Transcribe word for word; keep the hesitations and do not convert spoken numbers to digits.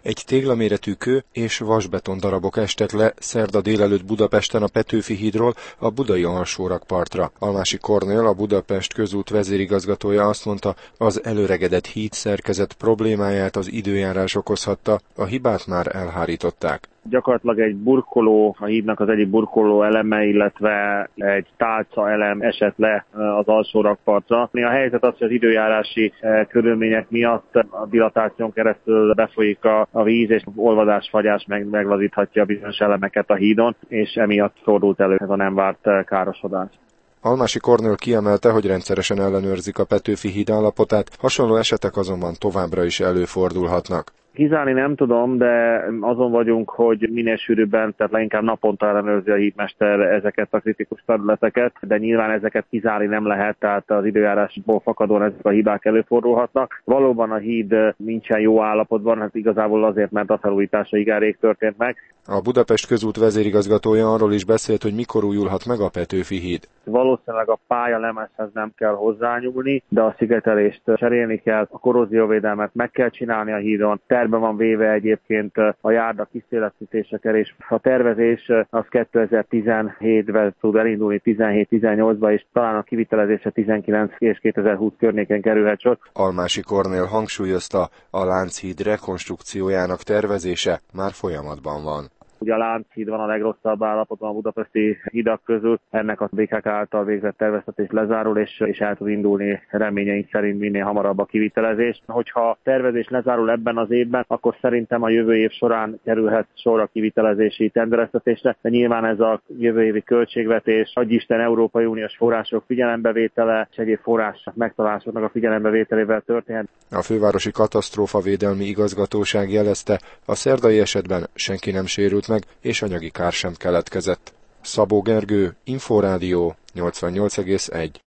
Egy téglaméretű kő és vasbeton darabok estek le szerda délelőtt Budapesten a Petőfi hídról a budai alsórakpartra. Almási Kornél, a Budapest Közút vezérigazgatója azt mondta, az előregedett híd szerkezet problémáját az időjárás okozhatta, a hibát már elhárították. Gyakorlatilag egy burkoló, a hídnak az egyik burkoló eleme, illetve egy tálca elem esett le az alsórakpartra. A helyzet az, hogy az időjárási körülmények miatt a dilatáción keresztül befolyik a, a víz, és olvadás, fagyás meg, meglazíthatja bizonyos elemeket a hídon, és emiatt fordult elő ez a nem várt károsodás. Almási Kornél kiemelte, hogy rendszeresen ellenőrzik a Petőfi híd állapotát, hasonló esetek azonban továbbra is előfordulhatnak. Kizárni nem tudom, de azon vagyunk, hogy minél sűrűbben, tehát leginkább naponta ellenőrzi a hídmester ezeket a kritikus területeket, de nyilván ezeket kizárni nem lehet, tehát az időjárásból fakadóan ezek a hibák előfordulhatnak. Valóban a híd nincsen jó állapotban, hát igazából azért, mert a felújítása igen rég történt meg. A Budapest Közút vezérigazgatója arról is beszélt, hogy mikor újulhat meg a Petőfi híd. Valószínűleg a pályalemezhez nem kell hozzányúlni, de a szigetelést cserélni kell, a korrózióvédelmet meg kell csinálni a hídon. Terve van véve egyébként a járda kiszélesítésekor, és a tervezés az kétezer-tizenhétben tud elindulni, tizenhét-tizennyolcban, és talán a kivitelezése tizenkilenc és kétezer-húsz környéken kerülhet sor. Almási Kornél hangsúlyozta, a Lánchíd rekonstrukciójának tervezése már folyamatban van. Ugye a Lánchíd van a legrosszabb állapotban a budapesti hidak közül, ennek a bé ká ká által végzett terveztetés lezárul, és, és el tud indulni reményeink szerint minél hamarabb a kivitelezés. Hogyha a tervezés lezárul ebben az évben, akkor szerintem a jövő év során kerülhet sor a kivitelezési tendereztetésre, de nyilván ez a jövő évi költségvetés, adj Isten Európai Uniós források figyelembevétele és egyéb forrás megtalálásoknak a figyelembevételével történhet. A fővárosi katasztrófavédelmi igazgatóság jelezte, a szerdai esetben senki nem sérült meg, és anyagi kár sem keletkezett. Szabó Gergő, Inforádió, nyolcvannyolc egész egy.